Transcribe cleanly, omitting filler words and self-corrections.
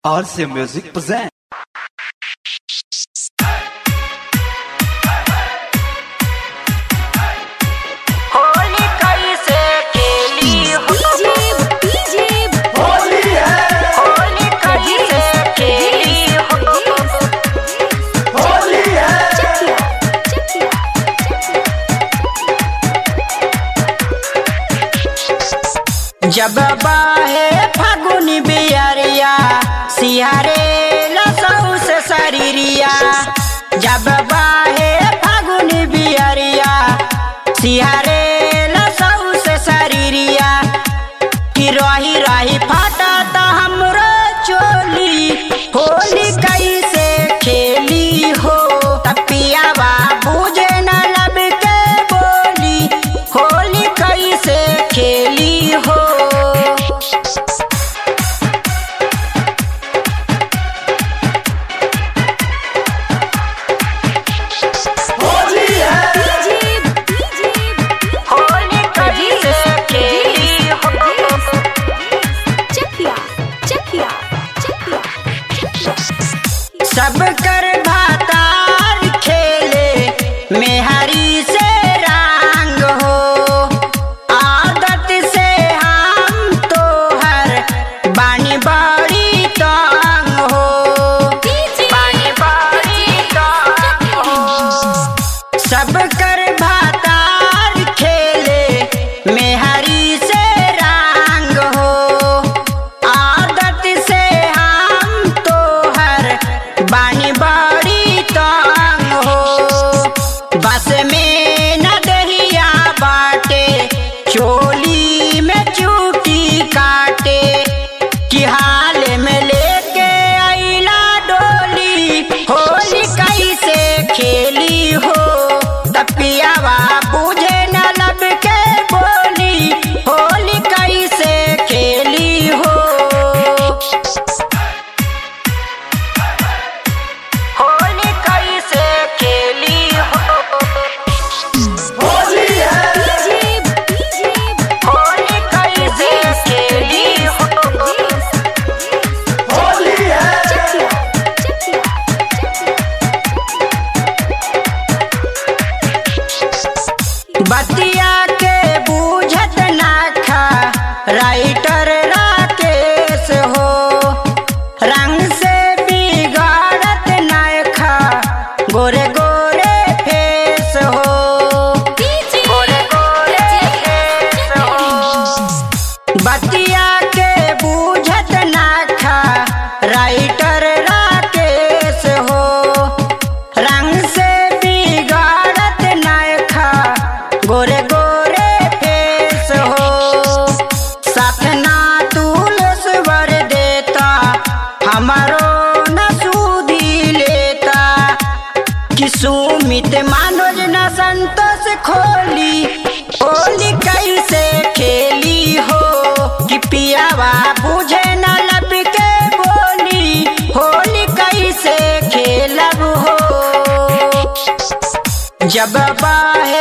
RC Music present. Holi कैसे खेली हो होली है, होली कैसे खेली हो होली है, जब बाहे फागुनी बियरिया सियारे लसौ से शरीरिया जब बाहे फागुनी बियरिया सियारे लसौ से शरीरिया कि रही रही फाटा त हमरो चोली होली कैसे खेली हो तपियावा बुझे न लब के बोली होली कैसे खेली हो होली है, होली कैसे खेली हो सब कर भातार खेले मेहरी से रंग हो आदत से हम तो हर बानी बड़ी तंग हो बानी बड़ी तंग हो सब कर भातार खेले मेहरी से रंग हो आदत से हम तो हर बानी बड़ी तंग हो बस में न दहिया बाटे चोली में चूटी काटे कि हाल में लेके आइला डोली होली कैसे खेली हो तपियावा बुझे न लब के बोली होली कैसे खेली हो होली कैसे खेली हो होली है, होली कैसे खेली हो होली है, बतिया के बूझत ना खा राइटर राकेश हो रंग से बिगाड़त ना खा गोरे गोरे फेस हो गोरे गोरे फेस हो बतिया के बूझत ना खा राइटर राकेश हो रंग से बिगाड़त ना खा गोरे गोरे फेस हो साथ ना तुलसवर देता हमारो न सूदी लेता कि सुमित मनोज न संतोष खोली होली कैसे खेली हो कि पियावा बुझे न लब के बोली होली कैसे खेलब हो जब बाहे